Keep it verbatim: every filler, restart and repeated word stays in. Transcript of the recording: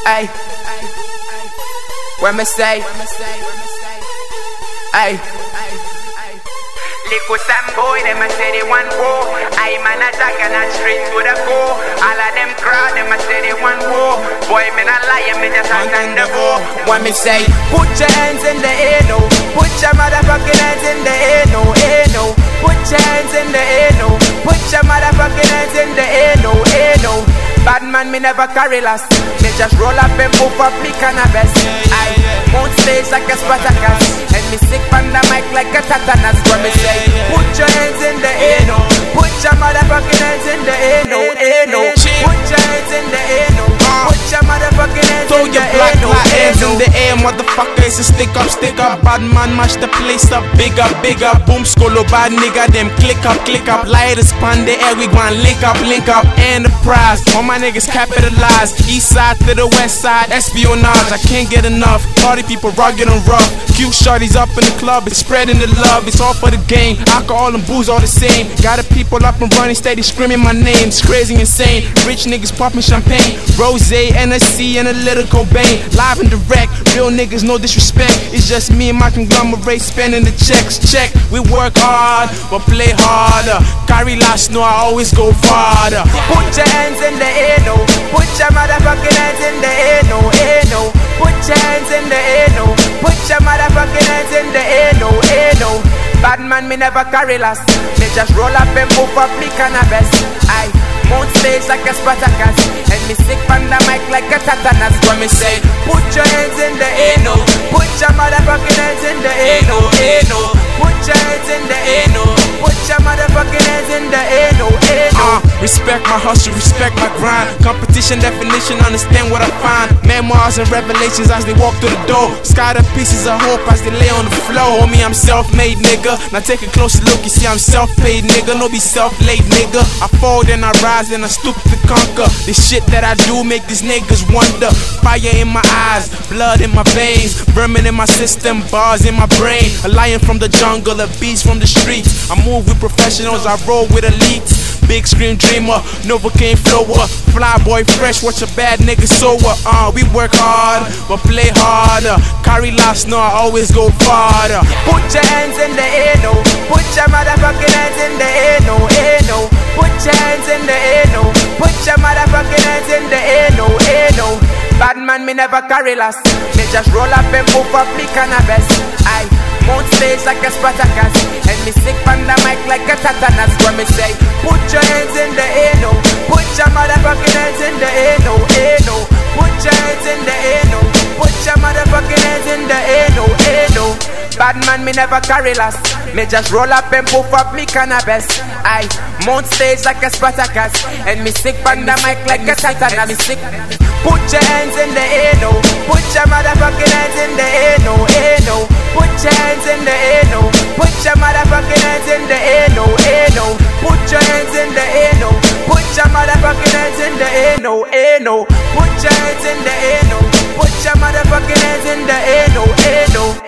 Ay, when me say, ay, Liku some boy, them a say they want war. I man a tag and a straight to the go. All of them crowd, them a say they want war. Boy, me not lie, me just hang on the go. when me say, put your hands in the air, no. Put your motherfucking hands in the air, no, air, no. Put your hands in the air, no. Put your motherfucking hands in the air, no, air, no. Bad man, me never carry last. Me just roll up and move up me cannabis. I won't stage like a Spartacus, and me sick on the mic like a Tatanas. When me say, put your hands in the air, no. Put your motherfucking hands in the air, no, air, no. Put your hands in the air, no. Put your motherfucking hands Throw in the your air, black no, black air, hands no. in the air, motherfucker. It's a stick up, stick up. Bad man mash the place up, bigger, bigger. Boom, skolo, bad nigga. Them click up, click up. Lighters span the air, we gon' link up, link up. Enterprise, all my niggas capitalize. East side to the west side, espionage. I can't get enough. Party people rugged and rough. Cute shorties up in the club, it's spreading the love. It's all for the game. Alcohol and booze all the same. Got the people up and running, steady screaming my name. It's crazy, insane. Rich niggas popping champagne. Rose, N S C, and a little Cobain. Live and direct, real niggas, no disrespect. It's just me and my conglomerate spending the checks. Check, we work hard, but play harder. Carry last, no, I always go farther. Put your hands in the air, no. Put your motherfucking hands in the air, no, air, no. Put your hands in the air, no. Put your motherfucking hands in the air, no, air, no. Bad man, me never carry last. Me just roll up and move up me cannabis. I won't stage like a Spartacus, and me sick on the mic like a Tatanas. When me say, put your hands in the air, no. Put your motherfucking hands in the air, no, air, no. Put your hands in the air, no. Put your motherfucking hands in the air, no, air, no. Uh, respect my hustle, respect my grind. Competition definition, understand what I find. Memoirs and revelations as they walk through the door. Scattered pieces of hope as they lay on the floor. Homie, I'm self-made, nigga. Now take a closer look, you see I'm self-paid, nigga. No be self-laid, nigga. I fall then I rise and I stoop to conquer. The shit that I do make these niggas wonder. Fire in my eyes, blood in my veins, vermin in my system, bars in my brain. A lion from the jungle, a beast from the streets. I move with professionals, I roll with elites. Big screen dreamer, Novocaine flower. Fly boy fresh, watch a bad nigga sober. Uh, we work hard, but play harder. Carry last, no, I always go farther. Put your hands in the air, no. Put your motherfucking hands in the air, no, air, no. Put your hands in the air, no. Put your motherfucking hands in the air, no, air, no. Bad man, me never carry last. Me just roll up and move up me cannabis. I won't stage like a Spartacus, and me sick on the mic like a Tatanas. When me say, put your hands in the air, no. Put your motherfucking hands in the air, no, air, no. Put your hands in the air, no. Put your motherfucking hands in the air, no, air, no. Bad man, me never carry last. Me just roll up and poof up me cannabis. I mount stage like a Spartacus, and me sick on the mic like a Tatanas. Me sick. Put your hands in the air, no. Put your motherfucking hands in the air, no, air, no. Put your hands in the air, no. Put your motherfucking hands in the air, no, air, no. Put your hands in the air, no. Put your motherfucking hands in the air, no, air, no. Put your hands in the air, no. Put your motherfucking hands in the air, no, air, no.